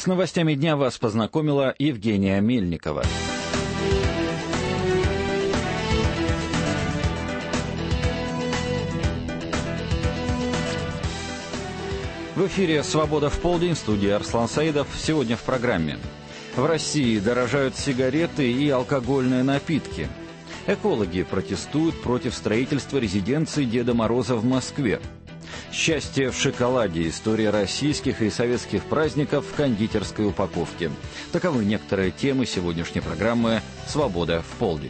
С новостями дня вас познакомила Евгения Мельникова. В эфире «Свобода в полдень», в студии Арслан Саидов. Сегодня в программе. В России дорожают сигареты и алкогольные напитки. Экологи протестуют против строительства резиденции Деда Мороза в Москве. Счастье в шоколаде. История российских и советских праздников в кондитерской упаковке. Таковы некоторые темы сегодняшней программы «Свобода в полдень».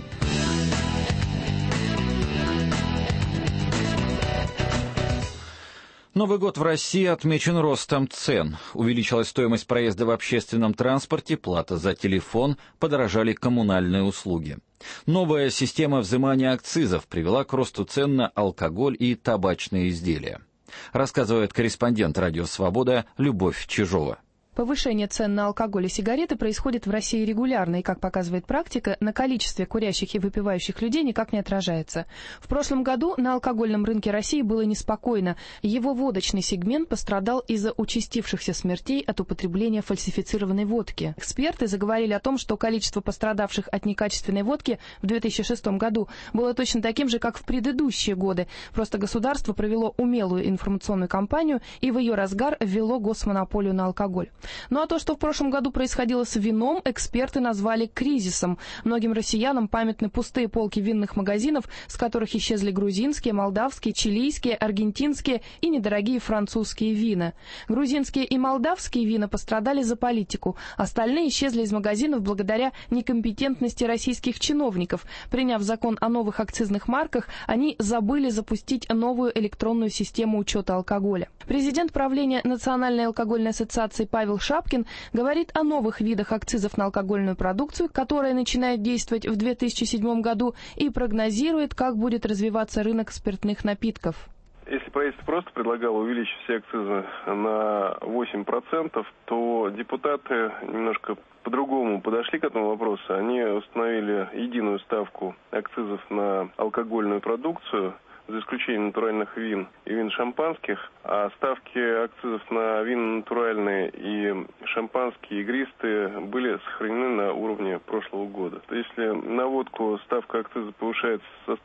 Новый год в России отмечен ростом цен. Увеличилась стоимость проезда в общественном транспорте, плата за телефон, подорожали коммунальные услуги. Новая система взимания акцизов привела к росту цен на алкоголь и табачные изделия. Рассказывает корреспондент «Радио Свобода» Любовь Чижова. Повышение цен на алкоголь и сигареты происходит в России регулярно, и, как показывает практика, на количестве курящих и выпивающих людей никак не отражается. В прошлом году на алкогольном рынке России было неспокойно. Его водочный сегмент пострадал из-за участившихся смертей от употребления фальсифицированной водки. Эксперты заговорили о том, что количество пострадавших от некачественной водки в 2006 году было точно таким же, как в предыдущие годы. Просто государство провело умелую информационную кампанию и в ее разгар ввело госмонополию на алкоголь. Ну а то, что в прошлом году происходило с вином, эксперты назвали кризисом. Многим россиянам памятны пустые полки винных магазинов, с которых исчезли грузинские, молдавские, чилийские, аргентинские и недорогие французские вина. Грузинские и молдавские вина пострадали за политику. Остальные исчезли из магазинов благодаря некомпетентности российских чиновников. Приняв закон о новых акцизных марках, они забыли запустить новую электронную систему учета алкоголя. Президент правления Национальной алкогольной ассоциации Павел Шапкин говорит о новых видах акцизов на алкогольную продукцию, которая начинает действовать в 2007 году, и прогнозирует, как будет развиваться рынок спиртных напитков. Если правительство просто предлагало увеличить все акцизы на 8%, то депутаты немножко по-другому подошли к этому вопросу. Они установили единую ставку акцизов на алкогольную продукцию, за исключением натуральных вин и вин шампанских, а ставки акцизов на вина натуральные и шампанские, игристые были сохранены на уровне прошлого года. Если на водку ставка акциза повышается со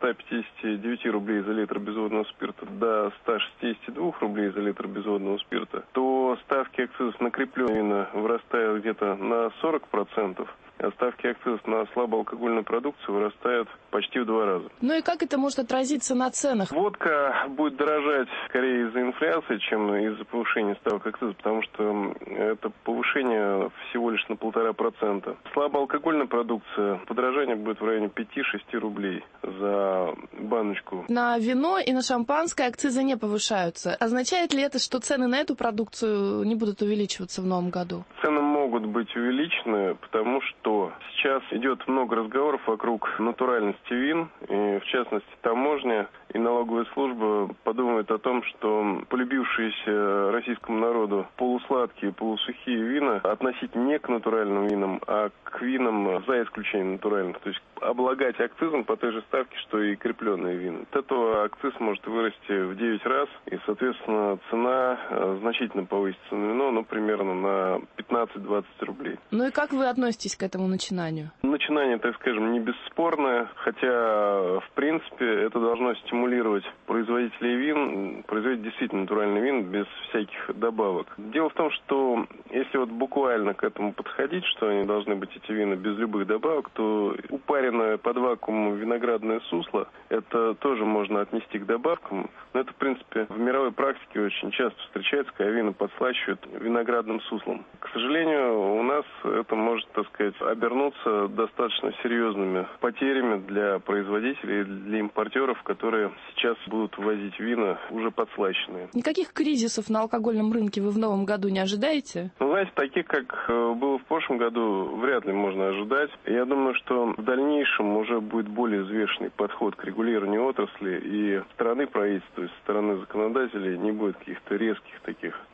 159 рублей за литр безводного спирта до 162 рублей за литр безводного спирта, то ставки акцизов на крепленные вина вырастают где-то на 40%. А ставки акцизов на слабоалкогольную продукцию вырастают почти в 2 раза. Ну и как это может отразиться на ценах? Водка будет дорожать скорее из-за инфляции, чем из-за повышения ставок акциза, потому что это повышение всего лишь на 1,5%. Слабоалкогольная продукция, подорожание будет в районе 5-6 рублей за баночку. На вино и на шампанское акцизы не повышаются. Означает ли это, что цены на эту продукцию не будут увеличиваться в новом году? Цены могут быть увеличены, потому что сейчас идет много разговоров вокруг натуральности вин, и в частности таможня и налоговая служба подумают о том, что полюбившиеся российскому народу полусладкие, полусухие вина относить не к натуральным винам, а к винам за исключением натуральных. То есть облагать акцизом по той же ставке, что и крепленные вина. От этого акциз может вырасти в 9 раз, и, соответственно, цена значительно повысится на вино, ну, примерно на 15-20 рублей. Ну и как вы относитесь к этому начинанию? Начинание, так скажем, не бесспорное, хотя, в принципе, это должно стимулировать производителей вин, производить действительно натуральный вин без всяких добавок. Дело в том, что если вот буквально к этому подходить, что они должны быть, эти вина, без любых добавок, то упаренное под вакуумом виноградное сусло, это тоже можно отнести к добавкам, но это, в принципе, в мировой практике очень часто встречается, когда вина подслащивают виноградным суслом. К сожалению, у нас это может, так сказать, обернуться достаточно серьезными потерями для производителей и для импортеров, которые сейчас будут ввозить вина уже подслащенные. Никаких кризисов на алкогольном рынке вы в новом году не ожидаете? Ну, знаете, таких, как было в прошлом году, вряд ли можно ожидать. Я думаю, что в дальнейшем уже будет более взвешенный подход к регулированию отрасли, и со стороны правительства, и со стороны законодателей не будет каких-то резких таких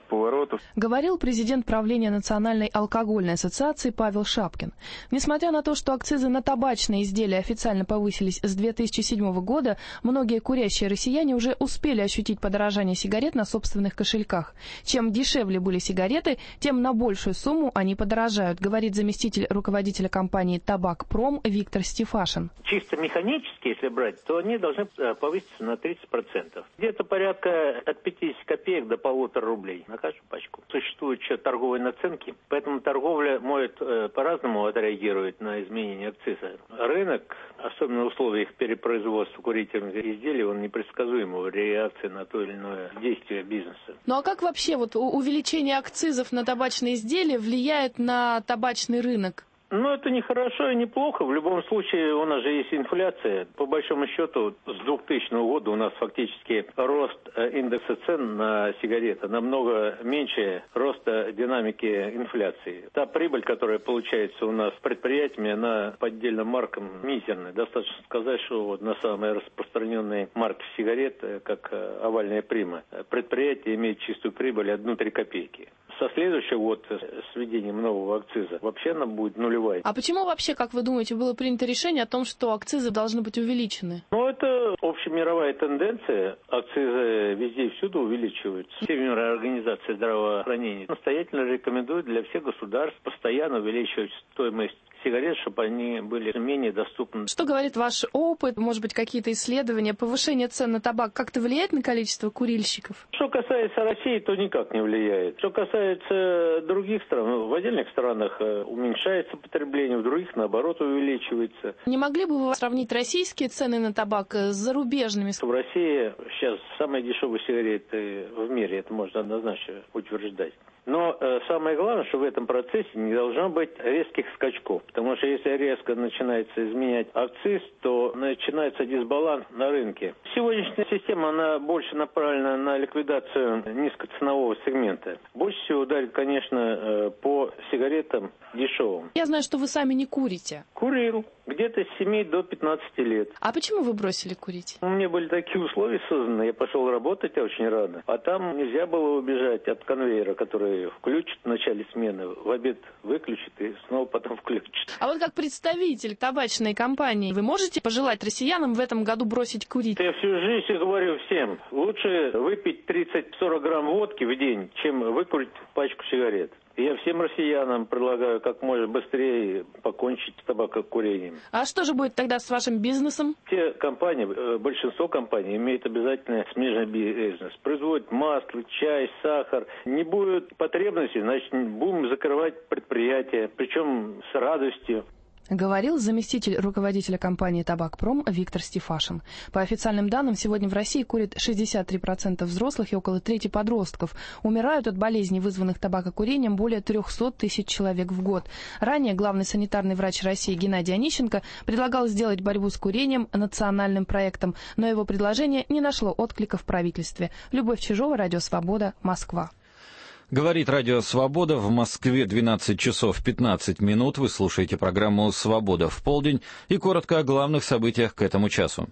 поворотов. Говорил президент правления Национальной алкогольной ассоциации Павел Шапкин. Несмотря на то, что акцизы на табачные изделия официально повысились с 2007 года, многие курящие россияне уже успели ощутить подорожание сигарет на собственных кошельках. Чем дешевле были сигареты, тем на большую сумму они подорожают, говорит заместитель руководителя компании «Табакпром» Виктор Стефашин. Чисто механически, если брать, то они должны повыситься на 30%. Где-то порядка от 50 копеек до 1,5 рублей на каждую пачку. Существуют еще торговые наценки, поэтому торговля может по-разному отреагировать на изменение акциза. Рынок, особенно в условиях перепроизводства курительных изделий, он непредсказуемый в реакции на то или иное действие бизнеса. Ну а как вообще увеличение акцизов на табачные изделия влияет на табачный рынок? Ну, это не хорошо и не плохо. В любом случае, у нас же есть инфляция. По большому счету, с 2000 года у нас фактически рост индекса цен на сигареты намного меньше роста динамики инфляции. Та прибыль, которая получается у нас предприятиями, она по отдельным маркам мизерная. Достаточно сказать, что вот на самые распространенные марки сигарет, как овальная прима, предприятие имеет чистую прибыль 1-3 копейки. Со следующего года, с введением нового акциза, вообще она будет нулевая. А почему вообще, как вы думаете, было принято решение о том, что акцизы должны быть увеличены? Ну, это общемировая тенденция. Акцизы везде и всюду увеличиваются. Всемирная организация здравоохранения настоятельно рекомендует для всех государств постоянно увеличивать стоимость сигарет, чтобы они были менее доступны. Что говорит ваш опыт, может быть, какие-то исследования? Повышение цен на табак как-то влияет на количество курильщиков? Что касается России, то никак не влияет. Что касается других стран, в отдельных странах уменьшается потребление, в других, наоборот, увеличивается. Не могли бы вы сравнить российские цены на табак с зарубежными? В России сейчас самые дешевые сигареты в мире, это можно однозначно утверждать. Но самое главное, что в этом процессе не должно быть резких скачков. Потому что если резко начинается изменять акциз, то начинается дисбаланс на рынке. Сегодняшняя система, она больше направлена на ликвидацию низкоценового сегмента. Больше всего ударит, конечно, по сигаретам дешевым. Я знаю, что вы сами не курите. Курил. Где-то с 7 до 15 лет. А почему вы бросили курить? У меня были такие условия созданы. Я пошел работать очень рано. А там нельзя было убежать от конвейера, который включит в начале смены, в обед выключит и снова потом включит. А вот как представитель табачной компании, вы можете пожелать россиянам в этом году бросить курить? Я всю жизнь говорю всем, лучше выпить 30-40 грамм водки в день, чем выкурить пачку сигарет. Я всем россиянам предлагаю как можно быстрее покончить с табакокурением. А что же будет тогда с вашим бизнесом? Те компании, большинство компаний имеют обязательно смежный бизнес. Производят масло, чай, сахар. Не будет потребности, значит, будем закрывать предприятия, причем с радостью. Говорил заместитель руководителя компании «Табакпром» Виктор Стефашин. По официальным данным, сегодня в России курят 63% взрослых и около трети подростков. Умирают от болезней, вызванных табакокурением, более 300 тысяч человек в год. Ранее главный санитарный врач России Геннадий Онищенко предлагал сделать борьбу с курением национальным проектом, но его предложение не нашло отклика в правительстве. Любовь Чижова, Радио Свобода, Москва. Говорит Радио Свобода. В Москве 12 часов 15 минут. Вы слушаете программу «Свобода в полдень». И коротко о главных событиях к этому часу.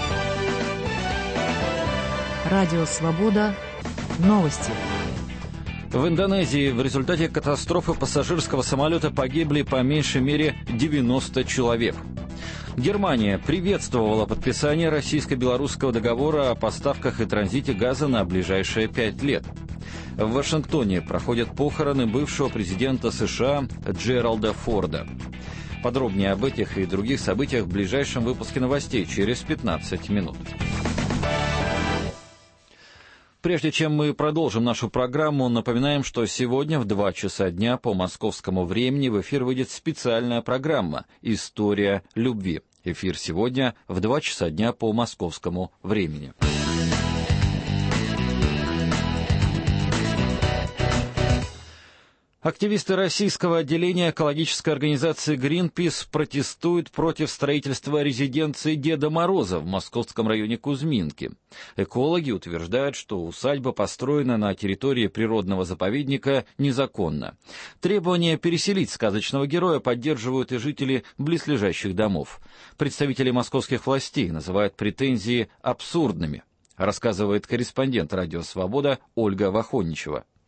Радио Свобода. Новости. В Индонезии в результате катастрофы пассажирского самолета погибли по меньшей мере 90 человек. Германия приветствовала подписание российско-белорусского договора о поставках и транзите газа на ближайшие 5 лет. В Вашингтоне проходят похороны бывшего президента США Джералда Форда. Подробнее об этих и других событиях в ближайшем выпуске новостей через 15 минут. Прежде чем мы продолжим нашу программу, напоминаем, что сегодня в 2 часа дня по московскому времени в эфир выйдет специальная программа «История любви». Эфир сегодня в 2 часа дня по московскому времени. Активисты российского отделения экологической организации «Гринпис» протестуют против строительства резиденции Деда Мороза в московском районе Кузьминки. Экологи утверждают, что усадьба построена на территории природного заповедника незаконно. Требование переселить сказочного героя поддерживают и жители близлежащих домов. Представители московских властей называют претензии абсурдными, рассказывает корреспондент «Радио Свобода» Ольга Вахоничева.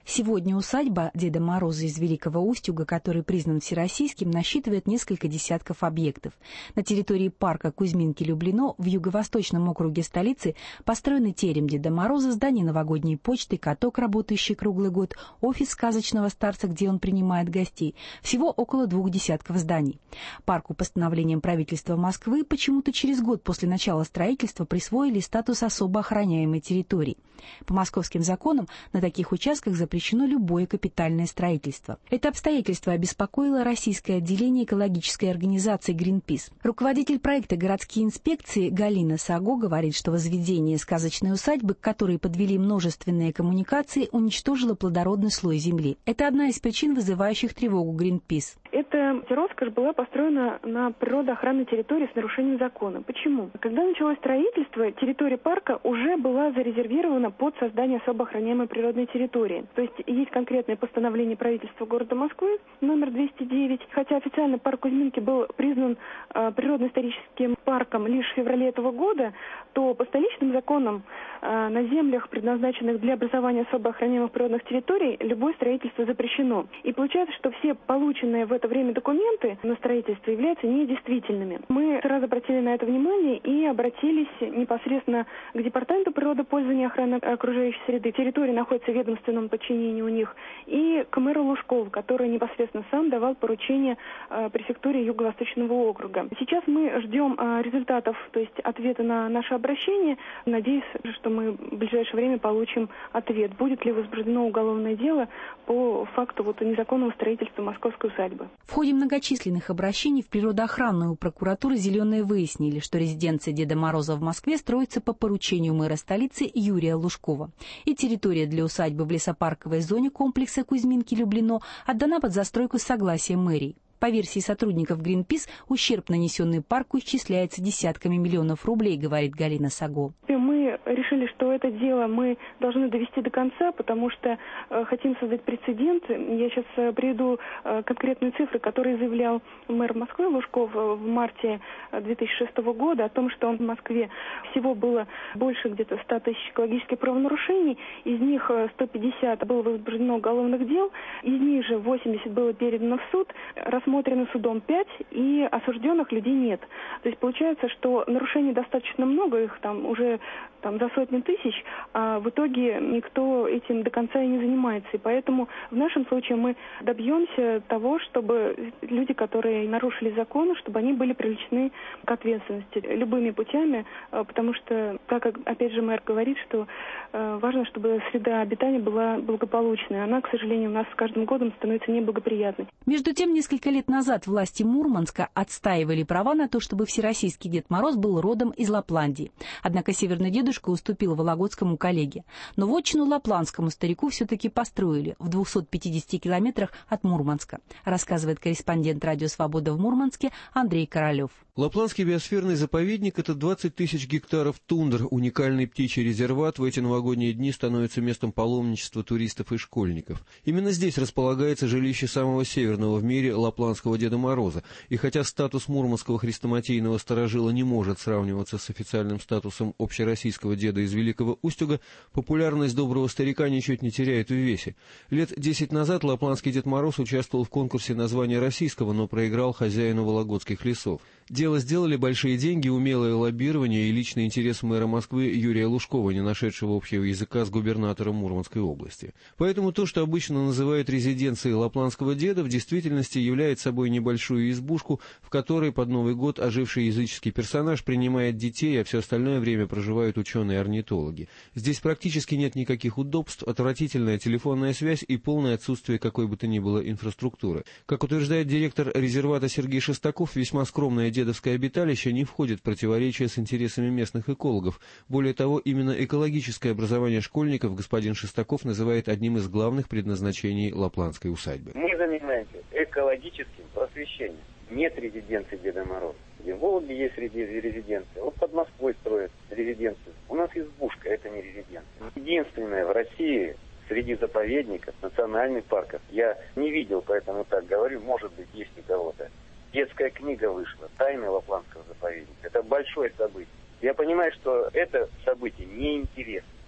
Сегодня усадьба Деда Мороза из Великого Устюга, который признан всероссийским, насчитывает несколько десятков объектов. На территории парка Кузьминки-Люблино в юго-восточном округе столицы построены терем Деда Мороза, здание новогодней почты, каток, работающий круглый год, офис сказочного старца, где он принимает гостей. Всего около 2 десятков зданий. Парку постановлением правительства Москвы почему-то через год после начала строительства присвоили статус особо охраняемой территории. По московским законам на таких участках запрещено любое капитальное строительство. Это обстоятельство обеспокоило российское отделение экологической организации Greenpeace. Руководитель проекта городские инспекции Галина Саго говорит, что возведение сказочной усадьбы, к которой подвели множественные коммуникации, уничтожило плодородный слой земли. Это одна из причин, вызывающих тревогу Greenpeace. Эта роскошь была построена на природоохранной территории с нарушением закона. Почему? Когда началось строительство, территория парка уже была зарезервирована под создание особо охраняемой природной территории. То есть есть конкретное постановление правительства города Москвы номер 209. Хотя официально парк Кузьминки был признан природно-историческим парком лишь в феврале этого года, то по столичным законам на землях, предназначенных для образования особо охраняемых природных территорий, любое строительство запрещено. И получается, что все полученные в это время документы на строительство являются недействительными. Мы сразу обратили на это внимание и обратились непосредственно к Департаменту природопользования и охраны окружающей среды. Территория находится в ведомственном подчинении у них. И к мэру Лужкову, который непосредственно сам давал поручение префектуре Юго-Восточного округа. Сейчас мы ждем результатов, то есть ответа на наше обращение. Надеюсь, что мы в ближайшее время получим ответ, будет ли возбуждено уголовное дело по факту незаконного строительства московской усадьбы. В ходе многочисленных обращений в природоохранную прокуратуру «Зеленые» выяснили, что резиденция Деда Мороза в Москве строится по поручению мэра столицы Юрия Лужкова. И территория для усадьбы в лесопарковой зоне комплекса Кузьминки-Люблино отдана под застройку с согласия мэрии. По версии сотрудников Greenpeace, ущерб, нанесенный парку, исчисляется десятками миллионов рублей, говорит Галина Саго. Мы решили, что это дело мы должны довести до конца, потому что хотим создать прецедент. Я сейчас приведу конкретные цифры, которые заявлял мэр Москвы Лужков в марте 2006 года о том, что в Москве всего было больше где-то 100 тысяч экологических правонарушений, из них 150 было возбуждено уголовных дел, из них же 80 было передано в суд, рассмотрено судом 5, и осужденных людей нет. То есть получается, что нарушений достаточно много, их там уже за сотни тысяч, а в итоге никто этим до конца и не занимается. И поэтому в нашем случае мы добьемся того, чтобы люди, которые нарушили закон, чтобы они были привлечены к ответственности любыми путями, потому что, как опять же мэр говорит, что важно, чтобы среда обитания была благополучной. Она, к сожалению, у нас с каждым годом становится неблагоприятной. Между тем, несколько лет назад власти Мурманска отстаивали права на то, чтобы всероссийский Дед Мороз был родом из Лапландии. Однако северный дедушка уступил вологодскому коллеге. Но вотчину лапландскому старику все-таки построили в 250 километрах от Мурманска, рассказывает корреспондент «Радио Свобода» в Мурманске Андрей Королев. Лапландский биосферный заповедник – это 20 тысяч гектаров тундр. Уникальный птичий резерват в эти новогодние дни становится местом паломничества туристов и школьников. Именно здесь располагается жилище самого северного в мире лапландского Деда Мороза. И хотя статус мурманского хрестоматийного старожила не может сравниваться с официальным статусом общероссийского деда из Великого Устюга, популярность доброго старика ничуть не теряет в весе. Лет 10 назад лапландский Дед Мороз участвовал в конкурсе на звание российского, но проиграл хозяину вологодских лесов. Дело сделали большие деньги, умелое лоббирование и личный интерес мэра Москвы Юрия Лужкова, не нашедшего общего языка с губернатором Мурманской области. Поэтому то, что обычно называют резиденцией лапландского деда, в действительности является собой небольшую избушку, в которой под Новый год оживший языческий персонаж принимает детей, а все остальное время проживают ученые-орнитологи. Здесь практически нет никаких удобств, отвратительная телефонная связь и полное отсутствие какой бы то ни было инфраструктуры. Как утверждает директор резервата Сергей Шестаков, весьма скромное дедовское обиталище не входит в противоречие с интересами местных экологов. Более того, именно экологическое образование школьников господин Шестаков называет одним из главных предназначений лапландской усадьбы. Мы занимаемся экологическим просвещением. Нет резиденции Деда Мороза. В Вологде есть резиденция. Вот под Москвой строят резиденцию. У нас избушка, это не резиденция. Единственная в России среди заповедников, национальных парков. Я не видел, поэтому так говорю, может быть, есть у кого-то. Детская книга вышла «Тайны Лапландского заповедника». Это большое событие. Я понимаю, что это событие неинтересно.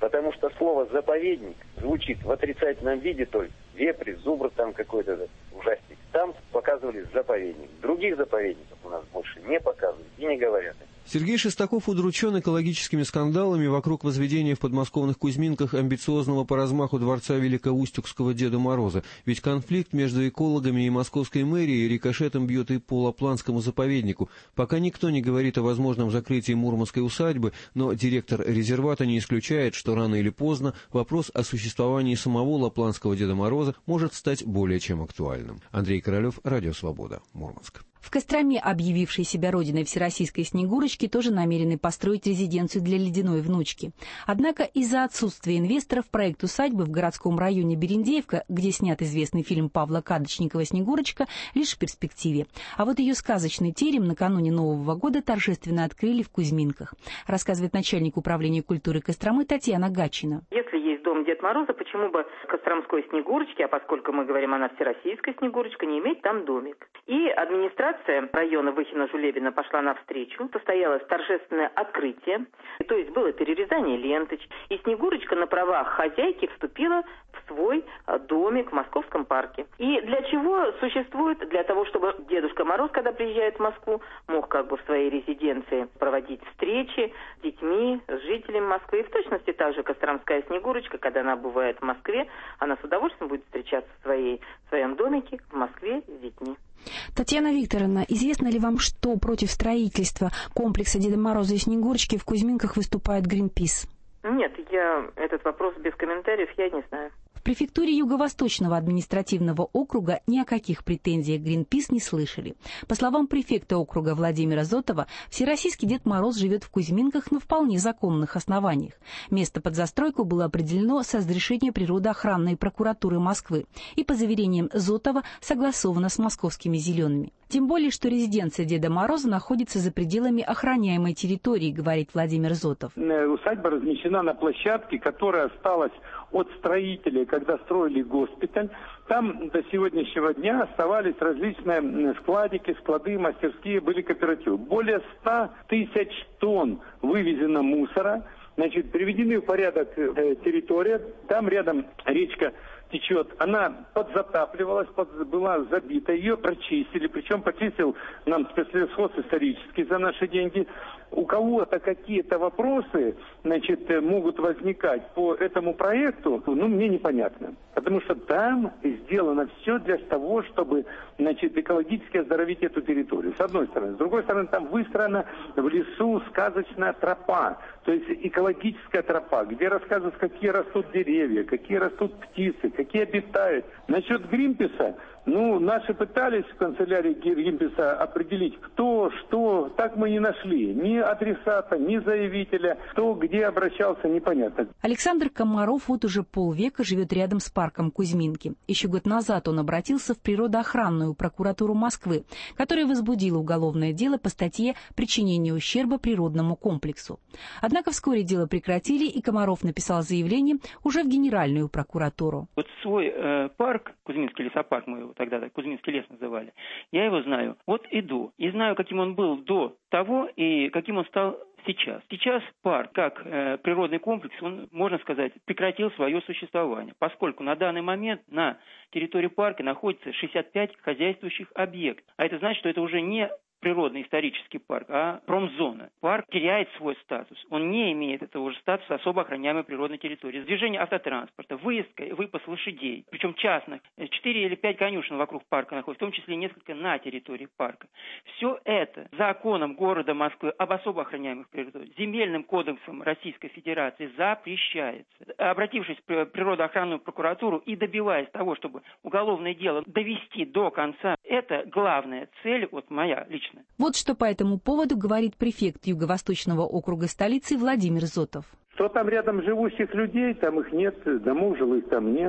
Потому что слово «заповедник» звучит в отрицательном виде только. Вепрь, зубр там какой-то ужастик. Там показывали заповедник. Других заповедников у нас больше не показывают и не говорят. Сергей Шестаков удручен экологическими скандалами вокруг возведения в подмосковных Кузьминках амбициозного по размаху дворца великоустюгского Деда Мороза. Ведь конфликт между экологами и московской мэрией рикошетом бьет и по Лапландскому заповеднику. Пока никто не говорит о возможном закрытии Мурманской усадьбы, но директор резервата не исключает, что рано или поздно вопрос о существовании самого Лапландского Деда Мороза может стать более чем актуальным. Андрей Королев, Радио Свобода, Мурманск. В Костроме, объявившей себя родиной всероссийской Снегурочки, тоже намерены построить резиденцию для ледяной внучки. Однако из-за отсутствия инвесторов проект усадьбы в городском районе Берендеевка, где снят известный фильм Павла Кадочникова «Снегурочка», лишь в перспективе. А вот ее сказочный терем накануне Нового года торжественно открыли в Кузьминках, рассказывает начальник управления культуры Костромы Татьяна Гатчина. Если есть дом Деда Мороза, почему бы Костромской Снегурочки, а поскольку мы говорим, она всероссийская Снегурочка, не иметь там домик? И администрация района Выхина-Жулебина пошла навстречу, состоялось торжественное открытие, то есть было перерезание ленточек, и Снегурочка на правах хозяйки вступила в свой домик в Московском парке. И для чего существует? Для того, чтобы Дедушка Мороз, когда приезжает в Москву, мог как бы в своей резиденции проводить встречи с детьми, с жителями Москвы. И в точности так же Костромская Снегурочка, когда она бывает в Москве, она с удовольствием будет встречаться в своем домике в Москве с детьми. Татьяна Викторовна, известно ли вам, что против строительства комплекса Деда Мороза и Снегурочки в Кузьминках выступает Гринпис? Нет, я этот вопрос без комментариев, я не знаю. В префектуре Юго-Восточного административного округа ни о каких претензиях Гринпис не слышали. По словам префекта округа Владимира Зотова, всероссийский Дед Мороз живет в Кузьминках на вполне законных основаниях. Место под застройку было определено с разрешения природоохранной прокуратуры Москвы и, по заверениям Зотова, согласовано с московскими «зелеными». Тем более, что резиденция Деда Мороза находится за пределами охраняемой территории, говорит Владимир Зотов. Усадьба размещена на площадке, которая осталась от строителей, когда строили госпиталь. Там до сегодняшнего дня оставались различные складики, склады, мастерские, были кооперативы. Более 100 тысяч тонн вывезено мусора. Значит, приведены в порядок территория. Там рядом речка течет, она подзатапливалась, была забита, ее прочистили, причем почистил нам спецлесхоз исторический за наши деньги. У кого-то какие-то вопросы, значит, могут возникать по этому проекту, мне непонятно. Потому что там сделано все для того, чтобы, значит, экологически оздоровить эту территорию, с одной стороны. С другой стороны, там выстроена в лесу сказочная тропа, то есть экологическая тропа, где рассказывают, какие растут деревья, какие растут птицы, какие обитают. Насчет Гринписа, наши пытались в канцелярии Гринписа определить, кто, что, так мы не нашли. Ни адресата, ни заявителя, кто где обращался, непонятно. Александр Комаров вот уже полвека живет рядом с парком Кузьминки. Еще год назад он обратился в природоохранную прокуратуру Москвы, которая возбудила уголовное дело по статье «Причинение ущерба природному комплексу». Однако вскоре дело прекратили, и Комаров написал заявление уже в Генеральную прокуратуру. Вот свой парк, Кузьминский лесопарк, мы его тогда Кузьминский лес называли, я его знаю от и до. И знаю, каким он был до того и каким он стал сейчас. Сейчас парк, как природный комплекс, он, можно сказать, прекратил свое существование, поскольку на данный момент на территории парка находится 65 хозяйствующих объектов. А это значит, что это уже не природный исторический парк, а промзона. Парк теряет свой статус. Он не имеет этого же статуса особо охраняемой природной территории. Движение автотранспорта, выездка и выпас лошадей, причем частных. 4 или 5 конюшен вокруг парка находятся, в том числе несколько на территории парка. Все это законом города Москвы об особо охраняемых природах, земельным кодексом Российской Федерации запрещается. Обратившись в природоохранную прокуратуру и добиваясь того, чтобы уголовное дело довести до конца, это главная цель, моя личная. Вот что по этому поводу говорит префект Юго-Восточного округа столицы Владимир Зотов. Что там рядом живущих людей, там их нет, домов жилых там нет.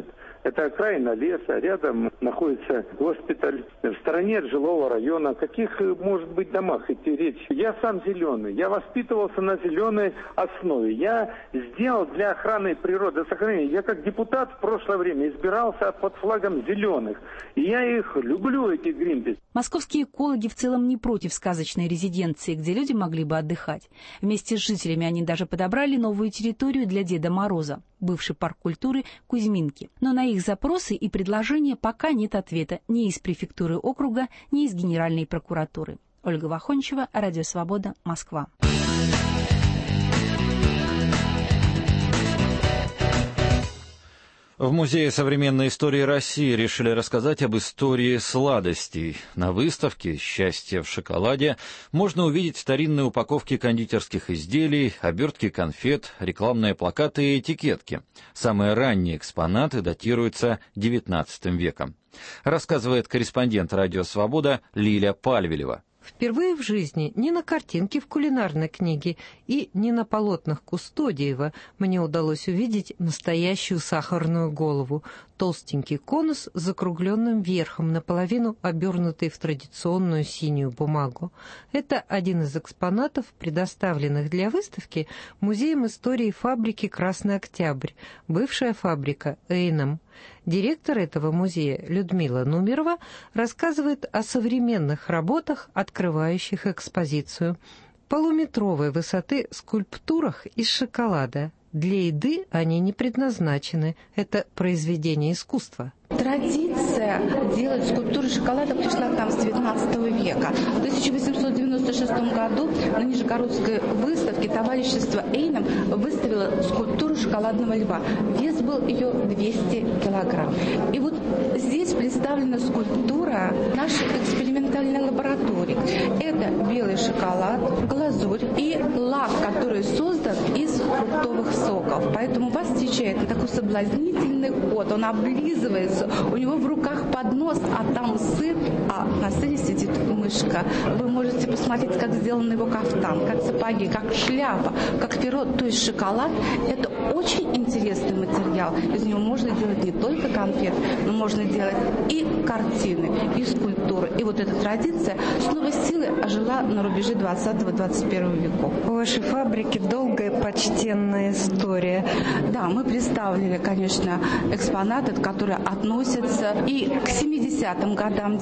Это окраина леса, рядом находится госпиталь, в стороне от жилого района. О каких может быть домах идти речь? Я сам зеленый, я воспитывался на зеленой основе. Я сделал для охраны природы сохранения. Я как депутат в прошлое время избирался под флагом зеленых. И я их люблю, эти Гринпис. Московские экологи в целом не против сказочной резиденции, где люди могли бы отдыхать. Вместе с жителями они даже подобрали новую территорию для Деда Мороза, бывший парк культуры Кузьминки. Но на их запросы и предложения пока нет ответа ни из префектуры округа, ни из Генеральной прокуратуры. Ольга Вахончева, Радио Свобода, Москва. В Музее современной истории России решили рассказать об истории сладостей. На выставке «Счастье в шоколаде» можно увидеть старинные упаковки кондитерских изделий, обертки конфет, рекламные плакаты и этикетки. Самые ранние экспонаты датируются XIX веком. Рассказывает корреспондент «Радио Свобода» Лиля Пальвелева. Впервые в жизни ни на картинке в кулинарной книге и ни на полотнах Кустодиева мне удалось увидеть настоящую сахарную голову, толстенький конус с закругленным верхом, наполовину обернутый в традиционную синюю бумагу. Это один из экспонатов, предоставленных для выставки Музеем истории фабрики «Красный Октябрь», бывшая фабрика «Эйном». Директор этого музея Людмила Нумерова рассказывает о современных работах, открывающих экспозицию. Полуметровой высоты скульптурах из шоколада. Для еды они не предназначены. Это произведение искусства. Традиция делать скульптуры шоколада пришла к нам с XIX века. В 1896 году на Нижегородской выставке товарищество Эйном выставило скульптуру шоколадного льва. Вес был ее 200 килограмм. И вот здесь представлена скульптура нашей экспериментальной лаборатории. Это белый шоколад, глазурь и лак, который создан из фруктовых соков. Поэтому вас встречает такой соблазнительный ход. Он облизывается. У него в руках поднос, а там сыр, а на сыре сидит мышка. Вы можете посмотреть, как сделан его кафтан, как сапоги, как шляпа, как перо. То есть шоколад – это очень интересный материал. Из него можно делать не только конфеты, но можно делать и картины, и скульптуры. И вот эта традиция с новой силой ожила на рубеже 20-21 веков. У вашей фабрики долгая почтенная история. Да, мы представили, конечно, экспонаты, которые относятся и к 70-м годам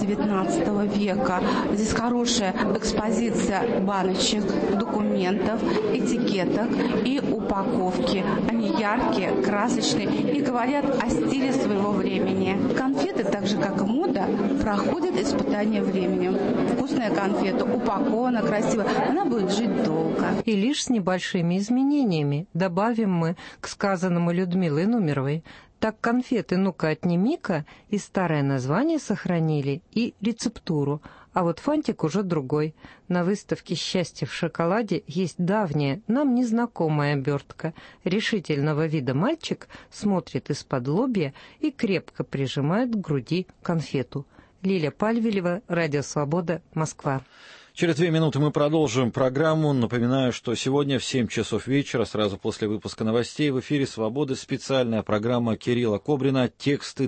19 века. Здесь хорошая экспозиция баночек, документов, этикеток и упаковки. Они яркие, красочные и говорят о стиле своего времени. Конфеты, так же как и мода, проходят испытания временем. Вкусная конфета, упакована красиво, она будет жить долго. И лишь с небольшими изменениями, добавим мы к сказанному Людмилой Нумеровой. Так конфеты «Ну-ка, отними-ка» и старое название сохранили, и рецептуру. А вот фантик уже другой. На выставке «Счастье в шоколаде» есть давняя, нам незнакомая обертка. Решительного вида мальчик смотрит из-под лобья и крепко прижимает к груди конфету. Лиля Пальвелева, Радио Свобода, Москва. Через 2 минуты мы продолжим программу. Напоминаю, что сегодня в 7 часов вечера, сразу после выпуска новостей, в эфире «Свободы» специальная программа Кирилла Кобрина «Тексты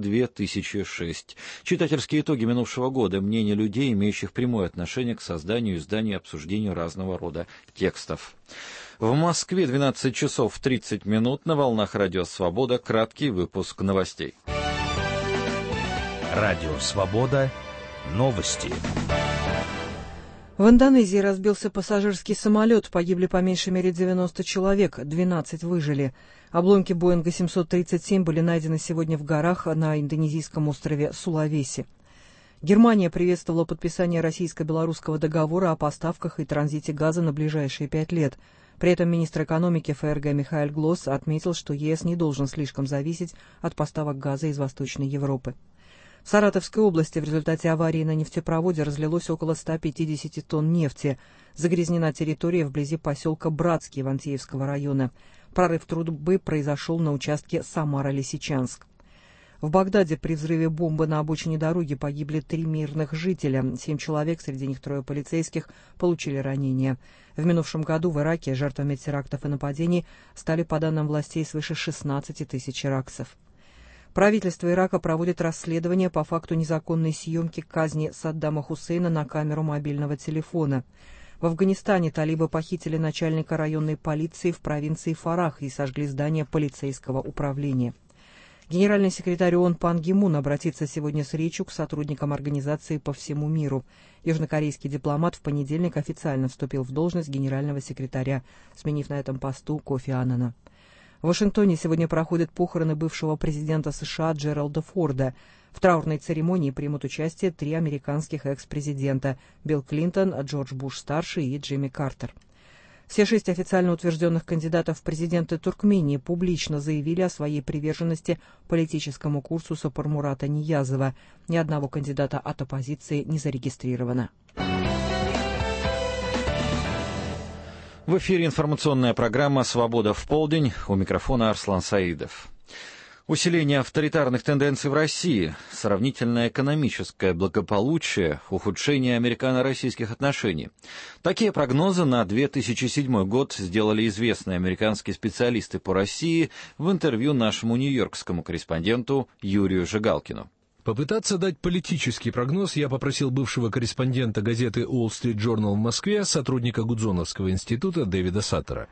2006». Читательские итоги минувшего года, мнения людей, имеющих прямое отношение к созданию, изданию и обсуждению разного рода текстов. В Москве 12 часов 30 минут на волнах «Радио Свобода» краткий выпуск новостей. Радио Свобода. Новости. В Индонезии разбился пассажирский самолет, погибли по меньшей мере 90 человек, 12 выжили. Обломки Боинга 737 были найдены сегодня в горах на индонезийском острове Сулавеси. Германия приветствовала подписание российско-белорусского договора о поставках и транзите газа на ближайшие 5 лет. При этом министр экономики ФРГ Михаэль Глосс отметил, что ЕС не должен слишком зависеть от поставок газа из Восточной Европы. В Саратовской области в результате аварии на нефтепроводе разлилось около 150 тонн нефти. Загрязнена территория вблизи поселка Братский Ивантеевского района. Прорыв трубы произошел на участке Самара-Лисичанск. В Багдаде при взрыве бомбы на обочине дороги погибли 3 мирных жителя. 7 человек, среди них 3 полицейских, получили ранения. В минувшем году в Ираке жертвами терактов и нападений стали, по данным властей, свыше 16 тысяч иракцев. Правительство Ирака проводит расследование по факту незаконной съемки казни Саддама Хусейна на камеру мобильного телефона. В Афганистане талибы похитили начальника районной полиции в провинции Фарах и сожгли здание полицейского управления. Генеральный секретарь ООН Пан Ги Мун обратится сегодня с речью к сотрудникам организации по всему миру. Южнокорейский дипломат в понедельник официально вступил в должность генерального секретаря, сменив на этом посту Кофи Аннана. В Вашингтоне сегодня проходят похороны бывшего президента США Джералда Форда. В траурной церемонии примут участие 3 американских экс-президента – Билл Клинтон, Джордж Буш-старший и Джимми Картер. Все 6 официально утвержденных кандидатов в президенты Туркмении публично заявили о своей приверженности политическому курсу Сапармурата Ниязова. Ни одного кандидата от оппозиции не зарегистрировано. В эфире информационная программа «Свобода в полдень». У микрофона Арслан Саидов. Усиление авторитарных тенденций в России, сравнительное экономическое благополучие, ухудшение американо-российских отношений. Такие прогнозы на 2007 год сделали известные американские специалисты по России в интервью нашему нью-йоркскому корреспонденту Юрию Жигалкину. Попытаться дать политический прогноз я попросил бывшего корреспондента газеты Wall Street Journal в Москве, сотрудника Гудзоновского института Дэвида Саттера.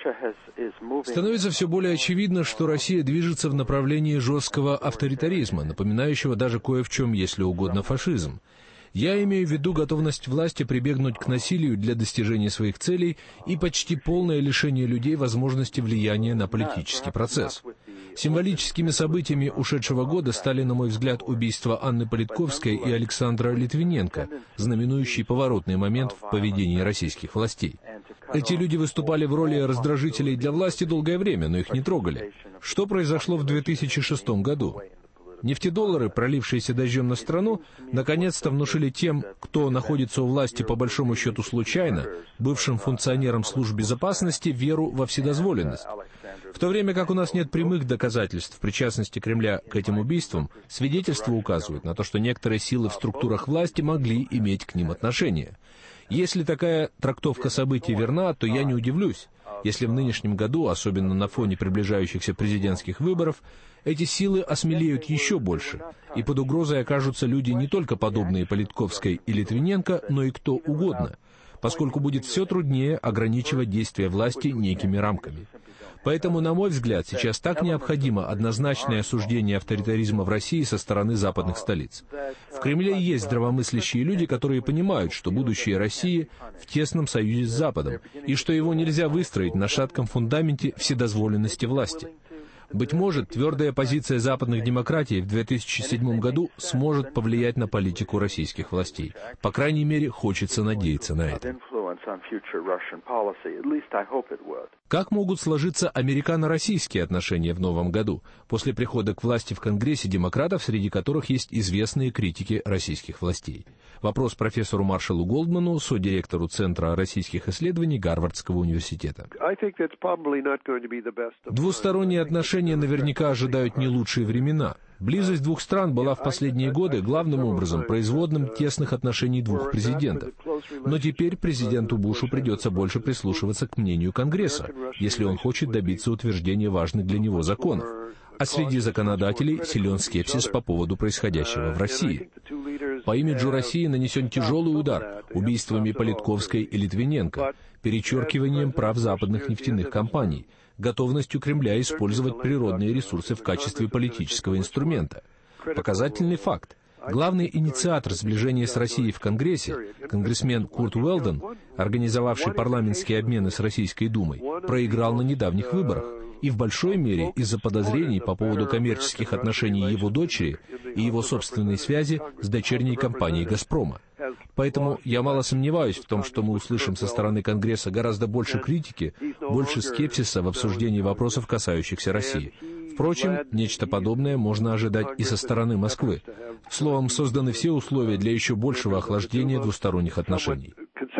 Становится все более очевидно, что Россия движется в направлении жесткого авторитаризма, напоминающего даже кое в чем, если угодно, фашизм. Я имею в виду готовность власти прибегнуть к насилию для достижения своих целей и почти полное лишение людей возможности влияния на политический процесс. Символическими событиями ушедшего года стали, на мой взгляд, убийства Анны Политковской и Александра Литвиненко, знаменующий поворотный момент в поведении российских властей. Эти люди выступали в роли раздражителей для власти долгое время, но их не трогали. Что произошло в 2006 году? Нефтедоллары, пролившиеся дождем на страну, наконец-то внушили тем, кто находится у власти по большому счету случайно, бывшим функционерам служб безопасности, веру во вседозволенность. В то время как у нас нет прямых доказательств причастности Кремля к этим убийствам, свидетельства указывают на то, что некоторые силы в структурах власти могли иметь к ним отношение. Если такая трактовка событий верна, то я не удивлюсь, если в нынешнем году, особенно на фоне приближающихся президентских выборов, эти силы осмелеют еще больше, и под угрозой окажутся люди не только подобные Политковской и Литвиненко, но и кто угодно, поскольку будет все труднее ограничивать действия власти некими рамками. Поэтому, на мой взгляд, сейчас так необходимо однозначное осуждение авторитаризма в России со стороны западных столиц. В Кремле есть здравомыслящие люди, которые понимают, что будущее России в тесном союзе с Западом, и что его нельзя выстроить на шатком фундаменте вседозволенности власти. Быть может, твердая позиция западных демократий в 2007 году сможет повлиять на политику российских властей. По крайней мере, хочется надеяться на это. Как могут сложиться американо-российские отношения в новом году, после прихода к власти в Конгрессе демократов, среди которых есть известные критики российских властей? Вопрос профессору Маршалу Голдману, содиректору Центра российских исследований Гарвардского университета. Двусторонние отношения наверняка ожидают не лучшие времена. Близость двух стран была в последние годы главным образом производным тесных отношений двух президентов. Но теперь президенту Бушу придется больше прислушиваться к мнению Конгресса, если он хочет добиться утверждения важных для него законов. А среди законодателей силен скепсис по поводу происходящего в России. По имиджу России нанесен тяжелый удар убийствами Политковской и Литвиненко, перечеркиванием прав западных нефтяных компаний, готовностью Кремля использовать природные ресурсы в качестве политического инструмента. Показательный факт. Главный инициатор сближения с Россией в Конгрессе, конгрессмен Курт Уэлдон, организовавший парламентские обмены с Российской Думой, проиграл на недавних выборах, и в большой мере из-за подозрений по поводу коммерческих отношений его дочери и его собственной связи с дочерней компанией «Газпрома». Поэтому я мало сомневаюсь в том, что мы услышим со стороны Конгресса гораздо больше критики, больше скепсиса в обсуждении вопросов, касающихся России. Впрочем, нечто подобное можно ожидать и со стороны Москвы. Словом, созданы все условия для еще большего охлаждения двусторонних отношений.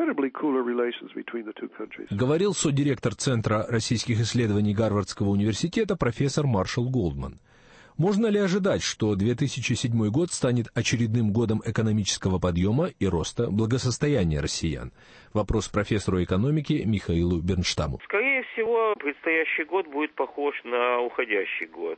Говорил содиректор Центра российских исследований Гарвардского университета профессор Маршал Голдман. Можно ли ожидать, что 2007 год станет очередным годом экономического подъема и роста благосостояния россиян? Вопрос профессору экономики Михаилу Бернштаму. Скорее всего, предстоящий год будет похож на уходящий год.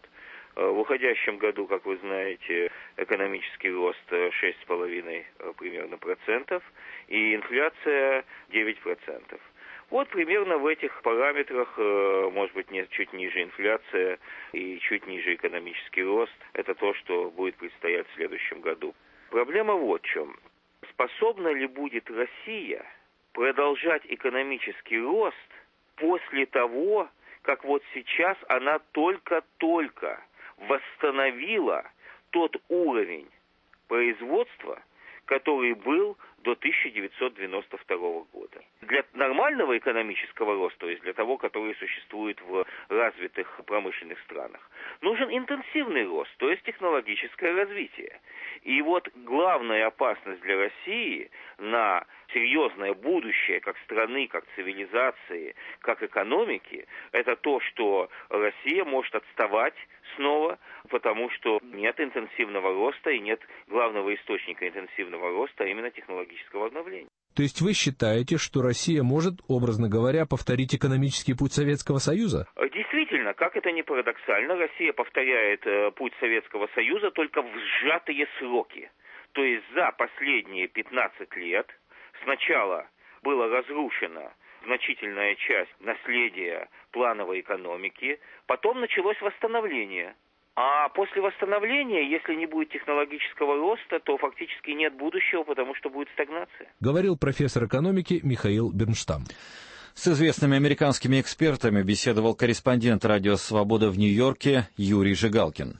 В уходящем году, как вы знаете, экономический рост 6,5% примерно процентов и инфляция 9%. Вот примерно в этих параметрах, может быть, чуть ниже инфляция и чуть ниже экономический рост. Это то, что будет предстоять в следующем году. Проблема вот в чем. Способна ли будет Россия продолжать экономический рост после того, как вот сейчас она только-только восстановила тот уровень производства, который был до 1992 года. Для нормального экономического роста, то есть для того, который существует в развитых промышленных странах, нужен интенсивный рост, то есть технологическое развитие. И вот главная опасность для России на серьезное будущее как страны, как цивилизации, как экономики, это то, что Россия может отставать снова, потому что нет интенсивного роста и нет главного источника интенсивного роста, а именно технологического обновления. То есть вы считаете, что Россия может, образно говоря, повторить экономический путь Советского Союза? Действительно, как это ни парадоксально, Россия повторяет путь Советского Союза только в сжатые сроки. То есть за последние 15 лет сначала была разрушена значительная часть наследия плановой экономики, потом началось восстановление. А после восстановления, если не будет технологического роста, то фактически нет будущего, потому что будет стагнация. Говорил профессор экономики Михаил Бернштам. С известными американскими экспертами беседовал корреспондент «Радио Свобода» в Нью-Йорке Юрий Жигалкин.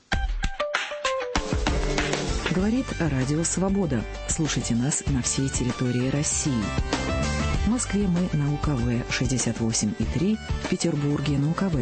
Говорит Радио Свобода. Слушайте нас на всей территории России. В Москве мы на УКВ 68,3, в Петербурге на УКВ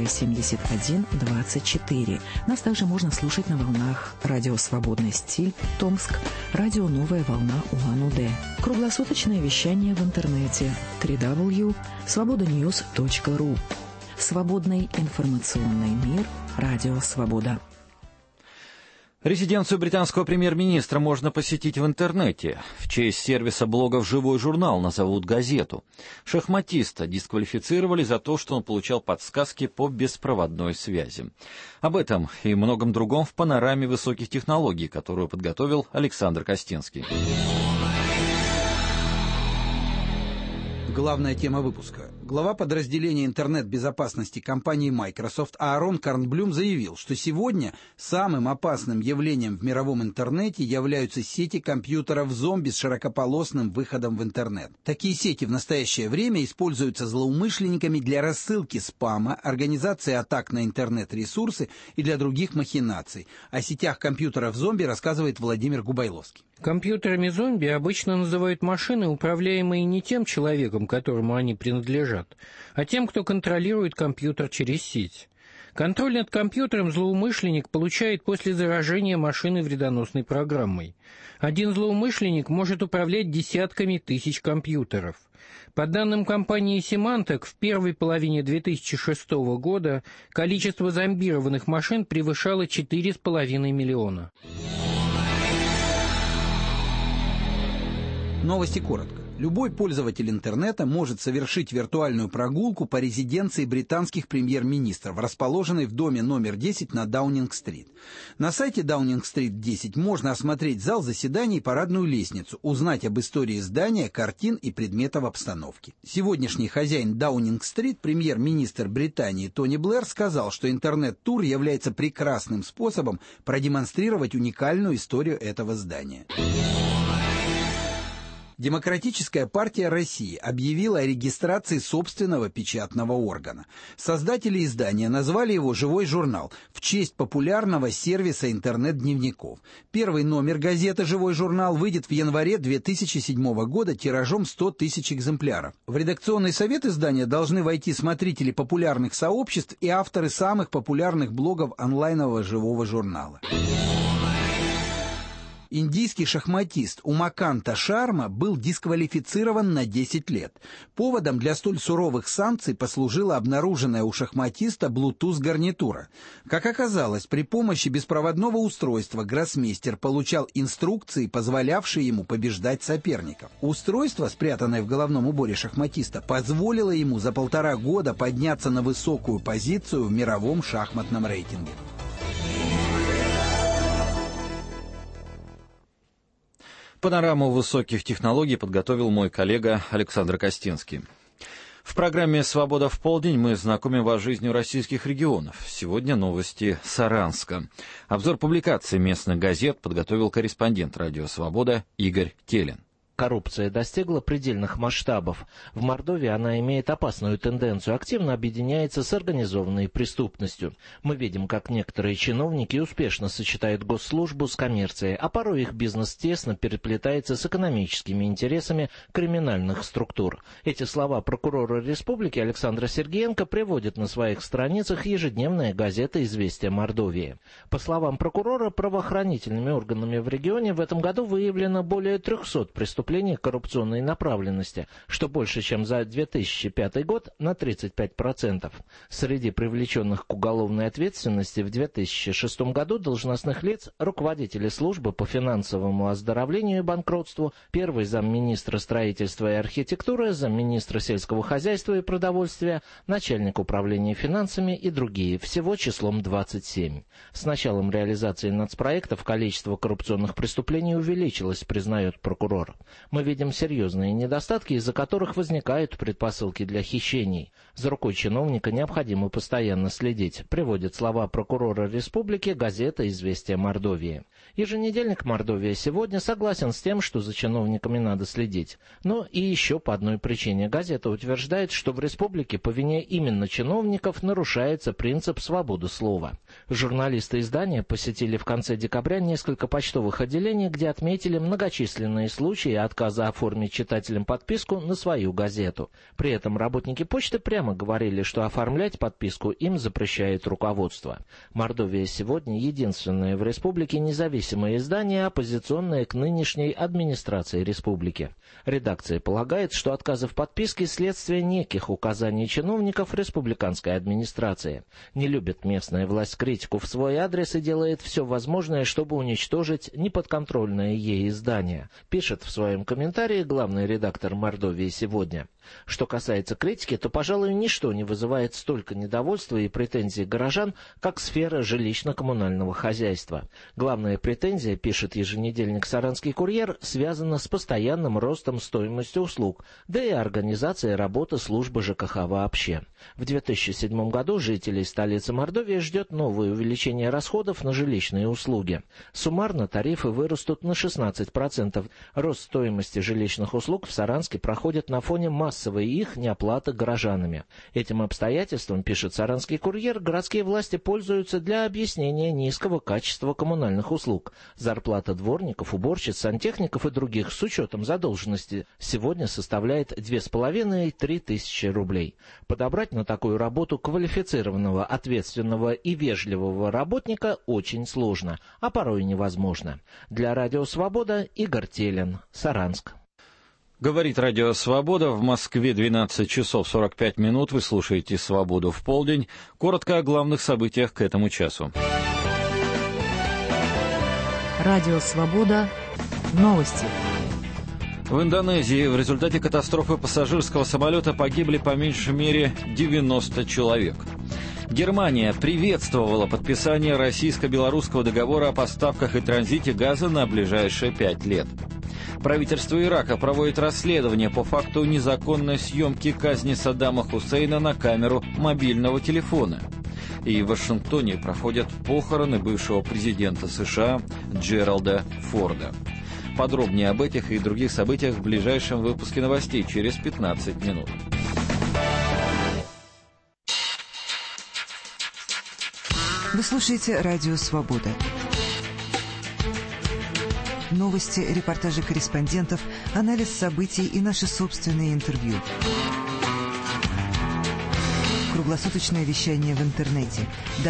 71,24. Нас также можно слушать на волнах Радио Свободный стиль, Томск, Радио Новая волна Улан-Удэ. Круглосуточное вещание в интернете www.svobodanews.ru. Свободный информационный мир. Радио Свобода. Резиденцию британского премьер-министра можно посетить в интернете. В честь сервиса блогов «Живой журнал» назовут газету. Шахматиста дисквалифицировали за то, что он получал подсказки по беспроводной связи. Об этом и многом другом в панораме высоких технологий, которую подготовил Александр Костинский. Главная тема выпуска. Глава подразделения интернет-безопасности компании Microsoft Аарон Корнблюм заявил, что сегодня самым опасным явлением в мировом интернете являются сети компьютеров-зомби с широкополосным выходом в интернет. Такие сети в настоящее время используются злоумышленниками для рассылки спама, организации атак на интернет-ресурсы и для других махинаций. О сетях компьютеров-зомби рассказывает Владимир Губайловский. Компьютерами зомби обычно называют машины, управляемые не тем человеком, которому они принадлежат, а тем, кто контролирует компьютер через сеть. Контроль над компьютером злоумышленник получает после заражения машины вредоносной программой. Один злоумышленник может управлять десятками тысяч компьютеров. По данным компании Symantec, в первой половине 2006 года количество зомбированных машин превышало 4,5 миллиона. Новости коротко. Любой пользователь интернета может совершить виртуальную прогулку по резиденции британских премьер-министров, расположенной в доме номер 10 на Даунинг-стрит. На сайте Даунинг-стрит 10 можно осмотреть зал заседаний и парадную лестницу, узнать об истории здания, картин и предметов обстановки. Сегодняшний хозяин Даунинг-стрит, премьер-министр Британии Тони Блэр, сказал, что интернет-тур является прекрасным способом продемонстрировать уникальную историю этого здания. Демократическая партия России объявила о регистрации собственного печатного органа. Создатели издания назвали его «Живой журнал» в честь популярного сервиса интернет-дневников. Первый номер газеты «Живой журнал» выйдет в январе 2007 года тиражом 100 тысяч экземпляров. В редакционный совет издания должны войти смотрители популярных сообществ и авторы самых популярных блогов онлайнового живого журнала. Индийский шахматист Умаканта Шарма был дисквалифицирован на 10 лет. Поводом для столь суровых санкций послужила обнаруженная у шахматиста Bluetooth-гарнитура. Как оказалось, при помощи беспроводного устройства гроссмейстер получал инструкции, позволявшие ему побеждать соперников. Устройство, спрятанное в головном уборе шахматиста, позволило ему за 1,5 года подняться на высокую позицию в мировом шахматном рейтинге. Панораму высоких технологий подготовил мой коллега Александр Костинский. В программе «Свобода в полдень» мы знакомим вас с жизнью российских регионов. Сегодня новости Саранска. Обзор публикаций местных газет подготовил корреспондент «Радио Свобода» Игорь Телин. Коррупция достигла предельных масштабов. В Мордовии она имеет опасную тенденцию, активно объединяется с организованной преступностью. Мы видим, как некоторые чиновники успешно сочетают госслужбу с коммерцией, а порой их бизнес тесно переплетается с экономическими интересами криминальных структур. Эти слова прокурора республики Александра Сергеенко приводит на своих страницах ежедневная газета «Известия Мордовии». По словам прокурора, правоохранительными органами в регионе в этом году выявлено более 300 преступлений коррупционной направленности, что больше, чем за 2005 год на 35%. Среди привлеченных к уголовной ответственности в 2006 году должностных лиц руководители службы по финансовому оздоровлению и банкротству, первый замминистра строительства и архитектуры, замминистра сельского хозяйства и продовольствия, начальник управления финансами и другие, всего числом 27. С началом реализации нацпроектов количество коррупционных преступлений увеличилось, признает прокурор. Мы видим серьезные недостатки, из-за которых возникают предпосылки для хищений. За рукой чиновника необходимо постоянно следить, приводит слова прокурора республики газета «Известия Мордовии». Еженедельник «Мордовия сегодня» согласен с тем, что за чиновниками надо следить. Но и еще по одной причине газета утверждает, что в республике по вине именно чиновников нарушается принцип свободы слова. Журналисты издания посетили в конце декабря несколько почтовых отделений, где отметили многочисленные случаи отказа оформить читателям подписку на свою газету. При этом работники почты прямо говорили, что оформлять подписку им запрещает руководство. «Мордовия сегодня» — единственное в республике независимое издание, оппозиционное к нынешней администрации республики. Редакция полагает, что отказы в подписке — следствие неких указаний чиновников республиканской администрации. Не любит местная власть критику в свой адрес и делает все возможное, чтобы уничтожить неподконтрольное ей издание, пишет в своем комментарии главный редактор «Мордовии сегодня». Что касается критики, то, пожалуй, ничто не вызывает столько недовольства и претензий горожан, как сфера жилищно-коммунального хозяйства. Главная претензия, пишет еженедельник «Саранский курьер», связана с постоянным ростом стоимости услуг, да и организацией работы службы ЖКХ вообще. В 2007 году жителей столицы Мордовии ждет новое увеличение расходов на жилищные услуги. Суммарно тарифы вырастут на 16%. Рост стоимости жилищных услуг в Саранске проходит на фоне массовой их неоплаты горожанами. Этим обстоятельством, пишет «Саранский курьер», городские власти пользуются для объяснения низкого качества коммунальных услуг. Зарплата дворников, уборщиц, сантехников и других с учетом задолженности сегодня составляет 2500–3 тысячи рублей. Подобрать на такую работу квалифицированного, ответственного и вежливого работника очень сложно, а порой невозможно. Для «Радио Свобода» Игорь Телин, Саранск. Говорит «Радио Свобода». В Москве 12 часов 45 минут. Вы слушаете «Свободу в полдень». Коротко о главных событиях к этому часу. Радио Свобода. Новости. В Индонезии в результате катастрофы пассажирского самолета погибли по меньшей мере 90 человек. Германия приветствовала подписание российско-белорусского договора о поставках и транзите газа на ближайшие 5 лет. Правительство Ирака проводит расследование по факту незаконной съемки казни Саддама Хусейна на камеру мобильного телефона. И в Вашингтоне проходят похороны бывшего президента США Джералда Форда. Подробнее об этих и других событиях в ближайшем выпуске новостей через 15 минут. Вы слушаете «Радио Свобода». Новости, репортажи корреспондентов, анализ событий и наши собственные интервью. Круглосуточное вещание в интернете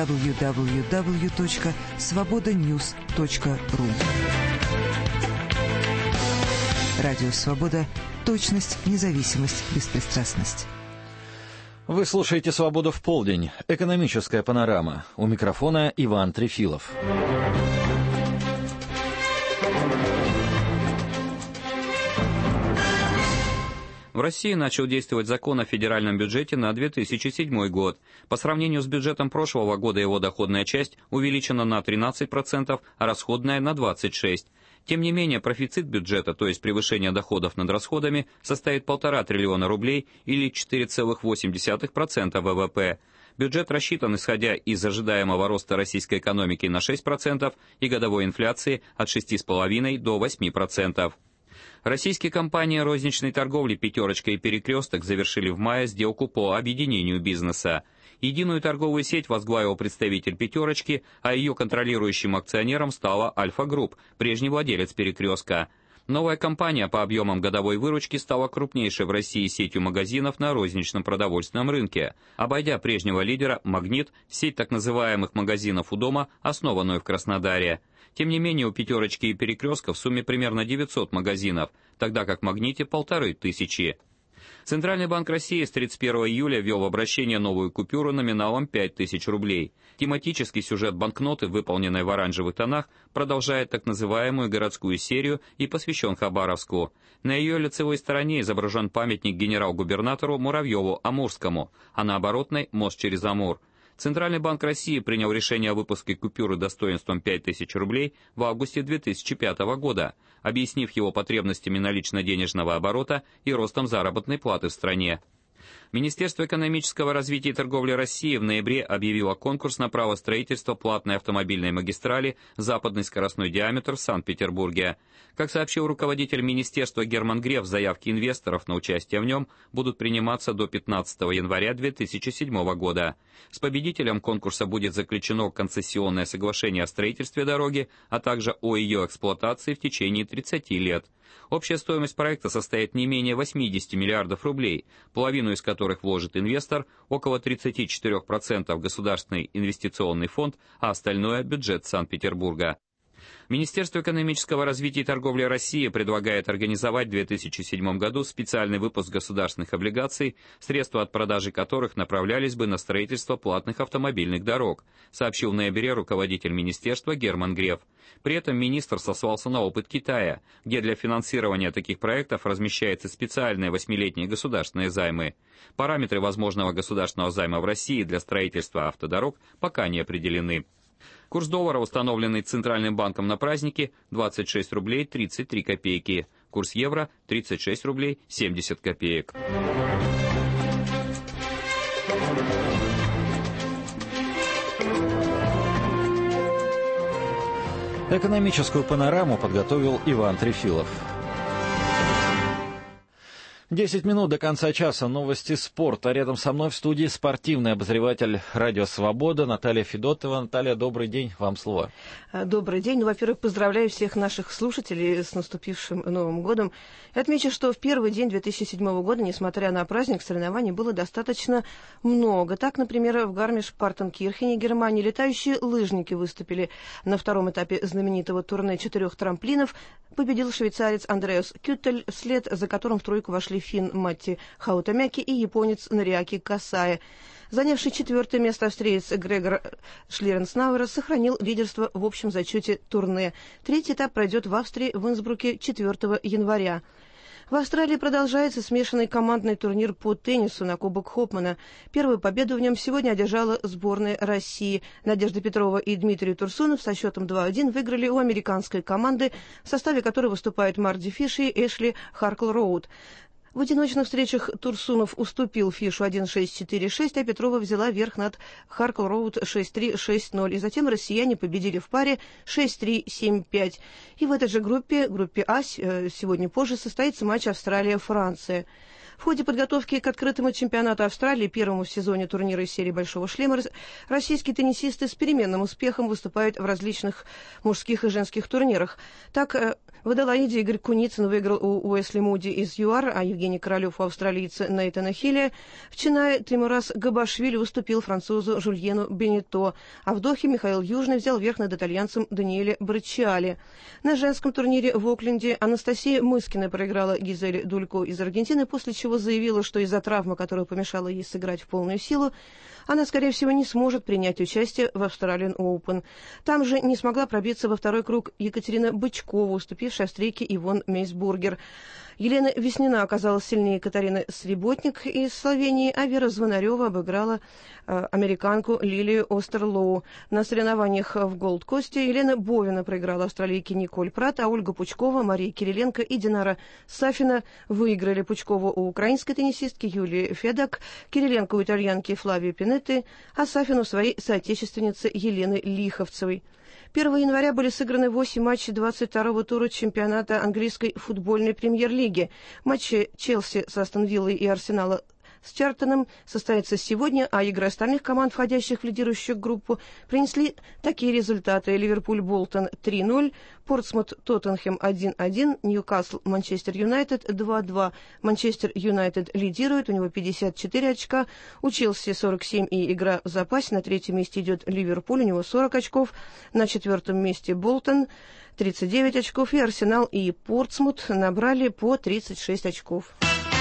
www.svobodanews.ru. Радио Свобода. Точность, независимость, беспристрастность. Вы слушаете «Свободу в полдень». Экономическая панорама. У микрофона Иван Трефилов. В России начал действовать закон о федеральном бюджете на 2007 год. По сравнению с бюджетом прошлого года его доходная часть увеличена на 13%, а расходная на 26%. Тем не менее, профицит бюджета, то есть превышение доходов над расходами, составит 1,5 триллиона рублей или 4,8% ВВП. Бюджет рассчитан, исходя из ожидаемого роста российской экономики на 6% и годовой инфляции от 6,5% до 8%. Российские компании розничной торговли «Пятерочка» и «Перекресток» завершили в мае сделку по объединению бизнеса. Единую торговую сеть возглавил представитель «Пятерочки», а ее контролирующим акционером стала «Альфа-Групп», прежний владелец «Перекрестка». Новая компания по объемам годовой выручки стала крупнейшей в России сетью магазинов на розничном продовольственном рынке, обойдя прежнего лидера «Магнит», сеть так называемых магазинов у дома, основанную в Краснодаре. Тем не менее, у «Пятерочки» и «Перекрестка» в сумме примерно 900 магазинов, тогда как в «Магните» 1500. Центральный банк России с 31 июля ввел в обращение новую купюру номиналом 5000 рублей. Тематический сюжет банкноты, выполненной в оранжевых тонах, продолжает так называемую городскую серию и посвящен Хабаровску. На ее лицевой стороне изображен памятник генерал-губернатору Муравьеву-Амурскому, а на оборотной – мост через Амур. Центральный банк России принял решение о выпуске купюры достоинством 5000 рублей в августе 2005 года, объяснив его потребностями налично-денежного оборота и ростом заработной платы в стране. Министерство экономического развития и торговли России в ноябре объявило конкурс на право строительства платной автомобильной магистрали «Западный скоростной диаметр» в Санкт-Петербурге. Как сообщил руководитель министерства Герман Греф, заявки инвесторов на участие в нем будут приниматься до 15 января 2007 года. С победителем конкурса будет заключено концессионное соглашение о строительстве дороги, а также о ее эксплуатации в течение 30 лет. Общая стоимость проекта составит не менее 80 миллиардов рублей, половину из которых вложит инвестор, около 34% Государственный инвестиционный фонд, а остальное – бюджет Санкт-Петербурга. Министерство экономического развития и торговли России предлагает организовать в 2007 году специальный выпуск государственных облигаций, средства от продажи которых направлялись бы на строительство платных автомобильных дорог, сообщил в ноябре руководитель министерства Герман Греф. При этом министр сослался на опыт Китая, где для финансирования таких проектов размещаются специальные 8-летние государственные займы. Параметры возможного государственного займа в России для строительства автодорог пока не определены. Курс доллара, установленный Центральным банком на праздники, 26 рублей 33 копейки. Курс евро 36 рублей 70 копеек. Экономическую панораму подготовил Иван Трефилов. 10 минут до конца часа. Новости спорта. Рядом со мной в студии спортивный обозреватель «Радио Свобода» Наталья Федотова. Наталья, добрый день. Вам слово. Добрый день. Во-первых, поздравляю всех наших слушателей с наступившим Новым годом. И отмечу, что в первый день 2007 года, несмотря на праздник, соревнований было достаточно много. Так, например, в Гармиш-Партенкирхене, Германии, летающие лыжники выступили на втором этапе знаменитого турне 4 трамплинов. Победил швейцарец Андреас Кютель, вслед за которым в тройку вошли финн Матти Хаутамяки и японец Нориаки Касая. Занявший 4-е место австриец Грегор Шлиренснауэр сохранил лидерство в общем зачете турне. Третий этап пройдет в Австрии в Инсбруке 4 января. В Австралии продолжается смешанный командный турнир по теннису на Кубок Хопмана. Первую победу в нем сегодня одержала сборная России. Надежда Петрова и Дмитрий Турсунов со счетом 2-1 выиграли у американской команды, в составе которой выступают Марди Фиш и Эшли Харкл-Роуд. В одиночных встречах Турсунов уступил Фишу 1-6-4-6, а Петрова взяла верх над Харкл-Роуд 6-3-6-0. И затем россияне победили в паре 6-3-7-5. И в этой же группе А, сегодня позже, состоится матч Австралия-Франция. В ходе подготовки к открытому чемпионату Австралии, первому в сезоне турнира из серии «Большого шлема», российские теннисисты с переменным успехом выступают в различных мужских и женских турнирах. Так, в Аделаиде Игорь Куницын выиграл у Уэсли Муди из ЮАР, а Евгений Королев у австралийца Нейтана Хилля. В Чинае Тимурас Габашвили уступил французу Жульену Бенито, а в Дохе Михаил Южный взял верх над итальянцем Даниэле Брачиали. На женском турнире в Окленде Анастасия Мыскина проиграла Гизеле Дулько из Аргентины, после чего заявила, что из-за травмы, которая помешала ей сыграть в полную силу, она, скорее всего, не сможет принять участие в Australian Open. Там же не смогла пробиться во второй круг Екатерина Бычкова, уступившая победившей австрийки Ивон Мейсбургер. Елена Веснина оказалась сильнее Катарины Среботник из Словении, а Вера Звонарева обыграла американку Лилию Остерлоу. На соревнованиях в Голд-Косте Елена Бовина проиграла австралийке Николь Прат, а Ольга Пучкова, Мария Кириленко и Динара Сафина выиграли. Пучкову у украинской теннисистки Юлии Федак, Кириленко у итальянки Флавии Пинетты, а Сафину своей соотечественницы Елены Лиховцевой. 1 января были сыграны 8 матчей 22-го тура чемпионата английской футбольной премьер-лиги. Матчи Челси с Астон Виллой и Арсенала с Чартоном состоится сегодня, а игры остальных команд, входящих в лидирующую группу, принесли такие результаты. Ливерпуль-Болтон 3-0, Портсмут-Тоттенхэм 1-1, Ньюкасл-Манчестер Юнайтед 2-2. Манчестер Юнайтед лидирует, у него 54 очка, у Челси 47 и игра в запасе. На третьем месте идет Ливерпуль, у него 40 очков, на четвертом месте Болтон 39 очков, и Арсенал и Портсмут набрали по 36 очков.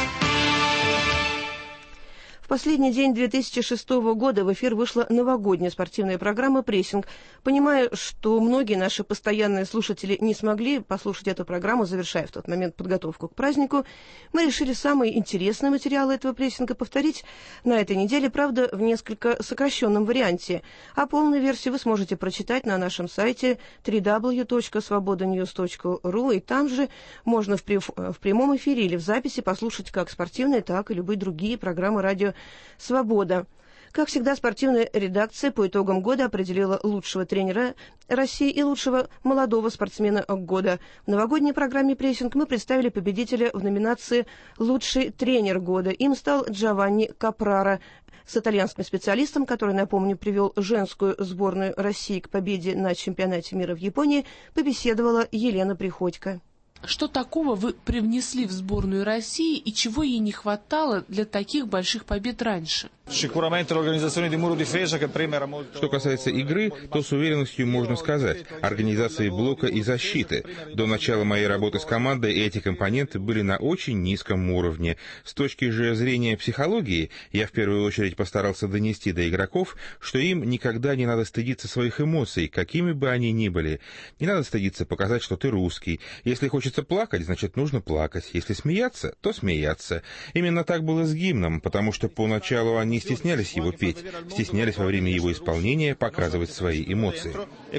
В последний день 2006 года в эфир вышла новогодняя спортивная программа «Прессинг». Понимая, что многие наши постоянные слушатели не смогли послушать эту программу, завершая в тот момент подготовку к празднику, мы решили самые интересные материалы этого прессинга повторить на этой неделе, правда, в несколько сокращенном варианте. А полную версию вы сможете прочитать на нашем сайте www.svobodanews.ru, и там же можно в прямом эфире или в записи послушать как спортивные, так и любые другие программы радио «Свобода». Как всегда, спортивная редакция по итогам года определила лучшего тренера России и лучшего молодого спортсмена года. В новогодней программе «Прессинг» мы представили победителя в номинации «Лучший тренер года». Им стал Джованни Капрара. С итальянским специалистом, который, напомню, привел женскую сборную России к победе на чемпионате мира в Японии, побеседовала Елена Приходько. Что такого вы привнесли в сборную России и чего ей не хватало для таких больших побед раньше? Что касается игры, то с уверенностью можно сказать, организации блока и защиты. До начала моей работы с командой эти компоненты были на очень низком уровне. С точки же зрения психологии, я в первую очередь постарался донести до игроков, что им никогда не надо стыдиться своих эмоций, какими бы они ни были. Не надо стыдиться показать, что ты русский. Если хочется плакать, значит нужно плакать. Если смеяться, то смеяться. Именно так было с гимном, потому что поначалу они стеснялись его петь, стеснялись во время его исполнения показывать свои эмоции.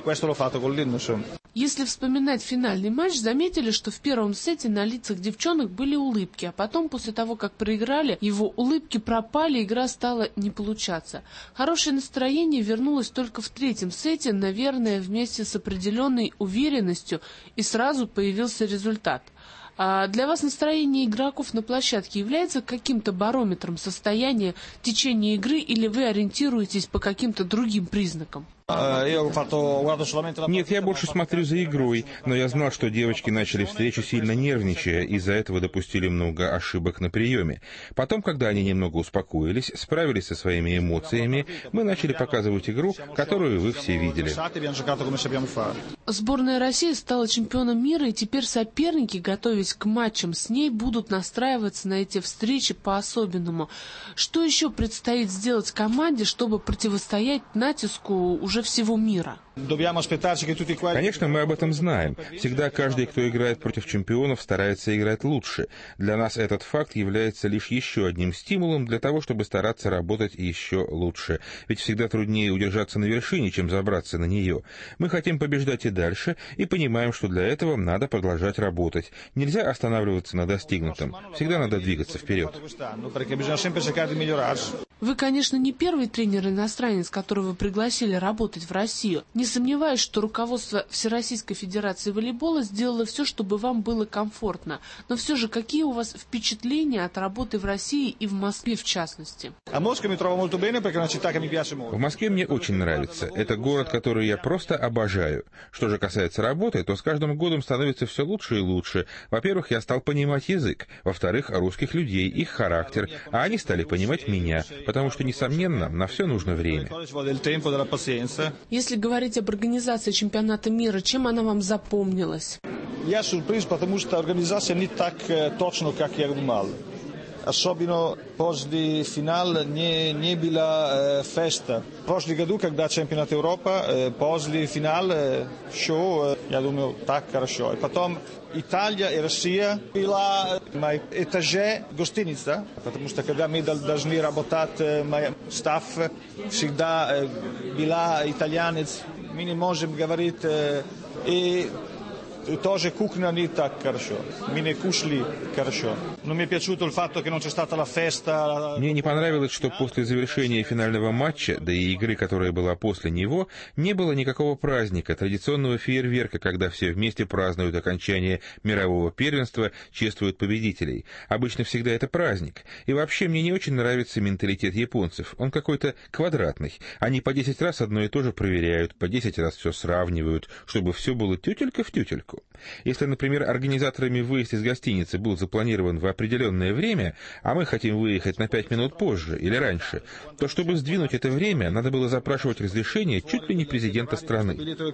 Если вспоминать финальный матч, заметили, что в первом сете на лицах девчонок были улыбки, а потом, после того, как проиграли, его улыбки пропали, игра стала не получаться. Хорошее настроение вернулось только в третьем сете, наверное, вместе с определенной уверенностью, и сразу появился результат. А для вас настроение игроков на площадке является каким-то барометром состояния течения игры, или вы ориентируетесь по каким-то другим признакам? Нет, я больше смотрю за игрой, но я знал, что девочки начали встречу сильно нервничая, из-за этого допустили много ошибок на приеме. Потом, когда они немного успокоились, справились со своими эмоциями, мы начали показывать игру, которую вы все видели. Сборная России стала чемпионом мира, и теперь соперники, готовясь к матчам с ней, будут настраиваться на эти встречи по-особенному. Что еще предстоит сделать команде, чтобы противостоять натиску уже всего мира? Конечно, мы об этом знаем. Всегда каждый, кто играет против чемпионов, старается играть лучше. Для нас этот факт является лишь еще одним стимулом для того, чтобы стараться работать еще лучше. Ведь всегда труднее удержаться на вершине, чем забраться на нее. Мы хотим побеждать и дальше, и понимаем, что для этого надо продолжать работать. Нельзя останавливаться на достигнутом. Всегда надо двигаться вперед. Вы, конечно, не первый тренер-иностранец, которого вы пригласили работать в Россию. Не сомневаюсь, что руководство Всероссийской Федерации волейбола сделало все, чтобы вам было комфортно. Но все же, какие у вас впечатления от работы в России и в Москве в частности? В Москве мне очень нравится. Это город, который я просто обожаю. Что же касается работы, то с каждым годом становится все лучше и лучше. Во-первых, я стал понимать язык. Во-вторых, русских людей, их характер. А они стали понимать меня. Потому что, несомненно, на все нужно время. Если говорить об организации чемпионата мира, чем она вам запомнилась? Я сюрприз, потому что организация не так точно, как я думал. особенно после финала, не была феста. В прошлом году, когда чемпионат Европы, после финала, все, я думаю, так хорошо. И потом Италия и Россия была на этаже гостиницы, потому что когда мы должны работать, мой стаф всегда была итальянец, мы не можем говорить, и тоже кухня не так хорошо. Мы не кушали хорошо. Но мне piaciuto il fatto che non c'è stata la festa. Мне не понравилось, что после завершения финального матча, да и игры, которая была после него, не было никакого праздника, традиционного фейерверка, когда все вместе празднуют окончание мирового первенства, чествуют победителей. Обычно всегда это праздник. И вообще мне не очень нравится менталитет японцев. Он какой-то квадратный. Они по 10 раз одно и то же проверяют, по 10 раз все сравнивают, чтобы все было тютелька в тютельку. Если, например, организаторами выезд из гостиницы был запланирован в определенное время, а мы хотим выехать на 5 минут позже или раньше, то чтобы сдвинуть это время, надо было запрашивать разрешение чуть ли не президента страны.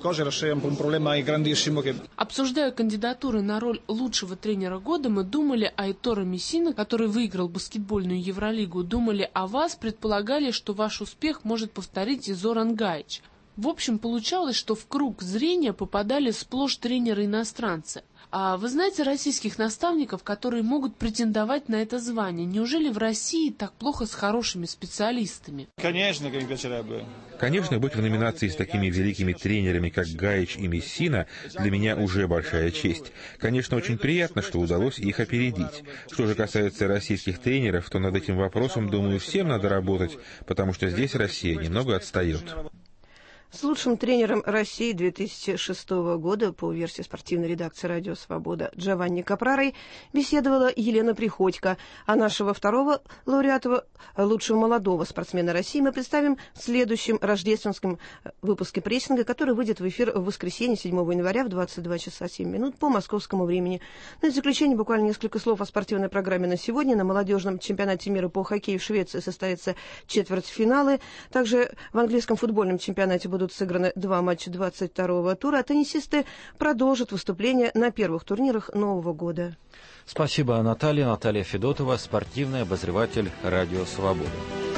Обсуждая кандидатуры на роль лучшего тренера года, мы думали о Эторо Мессина, который выиграл баскетбольную Евролигу, думали о вас, предполагали, что ваш успех может повторить и Зоран Гаич. В общем, получалось, что в круг зрения попадали сплошь тренеры-иностранцы. А вы знаете российских наставников, которые могут претендовать на это звание? Неужели в России так плохо с хорошими специалистами? Конечно, быть в номинации с такими великими тренерами, как Гаич и Мессина, для меня уже большая честь. Конечно, очень приятно, что удалось их опередить. Что же касается российских тренеров, то над этим вопросом, думаю, всем надо работать, потому что здесь Россия немного отстает. С лучшим тренером России 2006 года по версии спортивной редакции «Радио Свобода» Джованни Капрарой беседовала Елена Приходько, а нашего второго лауреата лучшего молодого спортсмена России мы представим в следующем рождественском выпуске прессинга, который выйдет в эфир в воскресенье 7 января в 22 часа 7 минут по московскому времени. Ну и в заключение буквально несколько слов о спортивной программе на сегодня. На молодежном чемпионате мира по хоккею в Швеции состоятся четвертьфиналы. Также в английском футбольном чемпионате будут сыграны 2 матча 22-го тура, а теннисисты продолжат выступления на первых турнирах Нового года. Спасибо, Наталья. Наталья Федотова, спортивный обозреватель «Радио Свобода».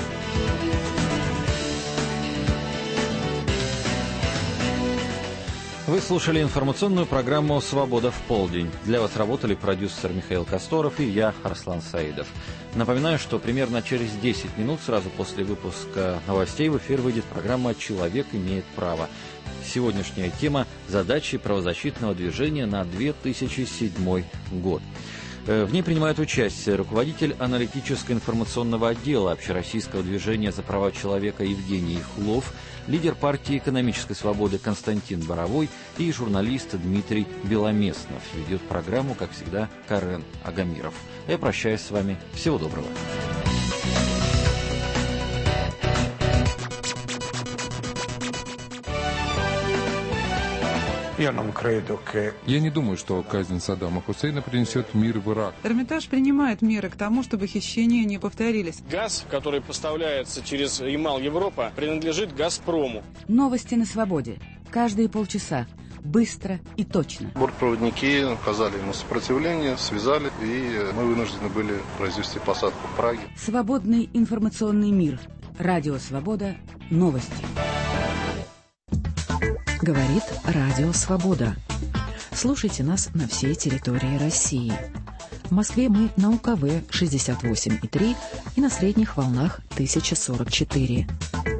Вы слушали информационную программу «Свобода в полдень». Для вас работали продюсер Михаил Косторов и я, Арслан Саидов. Напоминаю, что примерно через 10 минут, сразу после выпуска новостей, в эфир выйдет программа «Человек имеет право». Сегодняшняя тема – задачи правозащитного движения на 2007 год. В ней принимает участие руководитель аналитическо-информационного отдела Общероссийского движения за права человека Евгений Хлов, лидер партии экономической свободы Константин Боровой и журналист Дмитрий Беломеснов. Ведет программу, как всегда, Карен Агамиров. Я прощаюсь с вами. Всего доброго. Я не думаю, что казнь Саддама Хусейна принесет мир в Ирак. Эрмитаж принимает меры к тому, чтобы хищения не повторились. Газ, который поставляется через Ямал-Европа, принадлежит «Газпрому». Новости на свободе. Каждые полчаса. Быстро и точно. Бортпроводники оказали ему сопротивление, связали, и мы вынуждены были произвести посадку в Праге. Свободный информационный мир. Радио Свобода. Новости. Говорит Радио Свобода. Слушайте нас на всей территории России. В Москве мы на УКВ 68,3 и на средних волнах 1044.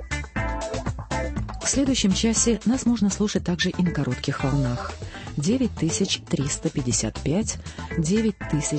В следующем часе нас можно слушать также и на коротких волнах 9355, 9000.